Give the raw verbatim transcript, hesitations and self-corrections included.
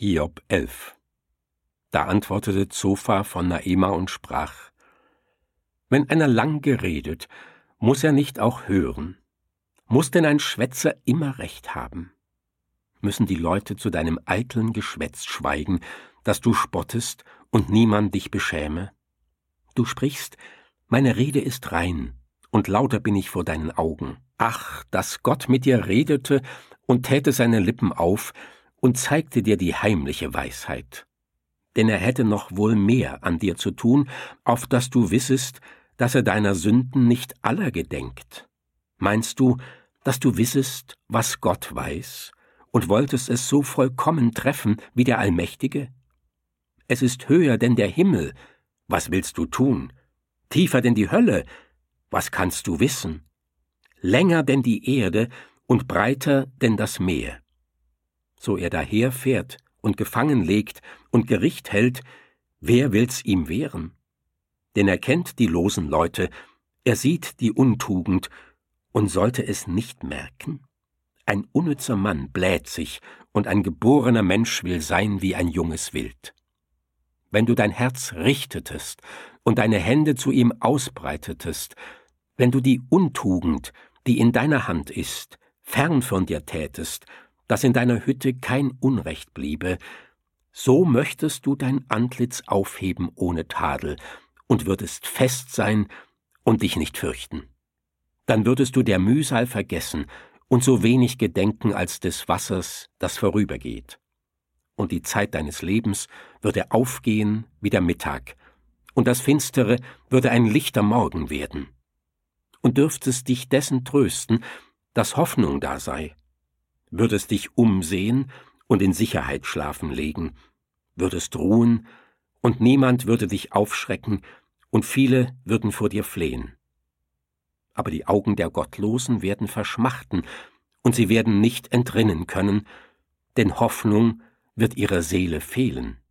Hiob elf. Da antwortete Zophar von Naema und sprach: Wenn einer lang geredet, muß er nicht auch hören? Muß denn ein Schwätzer immer Recht haben? Müssen die Leute zu deinem eitlen Geschwätz schweigen, dass du spottest und niemand dich beschäme? Du sprichst: Meine Rede ist rein, und lauter bin ich vor deinen Augen. Ach, dass Gott mit dir redete und täte seine Lippen auf und zeigte dir die heimliche Weisheit. Denn er hätte noch wohl mehr an dir zu tun, auf dass du wissest, dass er deiner Sünden nicht aller gedenkt. Meinst du, dass du wissest, was Gott weiß, und wolltest es so vollkommen treffen wie der Allmächtige? Es ist höher denn der Himmel, was willst du tun? Tiefer denn die Hölle, was kannst du wissen? Länger denn die Erde und breiter denn das Meer. So er daherfährt und gefangen legt und Gericht hält, wer will's ihm wehren? Denn er kennt die losen Leute, er sieht die Untugend und sollte es nicht merken? Ein unnützer Mann bläht sich, und ein geborener Mensch will sein wie ein junges Wild. Wenn du dein Herz richtetest und deine Hände zu ihm ausbreitetest, wenn du die Untugend, die in deiner Hand ist, fern von dir tätest, dass in deiner Hütte kein Unrecht bliebe, so möchtest du dein Antlitz aufheben ohne Tadel und würdest fest sein und dich nicht fürchten. Dann würdest du der Mühsal vergessen und so wenig gedenken als des Wassers, das vorübergeht. Und die Zeit deines Lebens würde aufgehen wie der Mittag, und das Finstere würde ein lichter Morgen werden. Und dürftest dich dessen trösten, dass Hoffnung da sei, würdest dich umsehen und in Sicherheit schlafen legen, würdest ruhen, und niemand würde dich aufschrecken, und viele würden vor dir flehen. Aber die Augen der Gottlosen werden verschmachten, und sie werden nicht entrinnen können, denn Hoffnung wird ihrer Seele fehlen.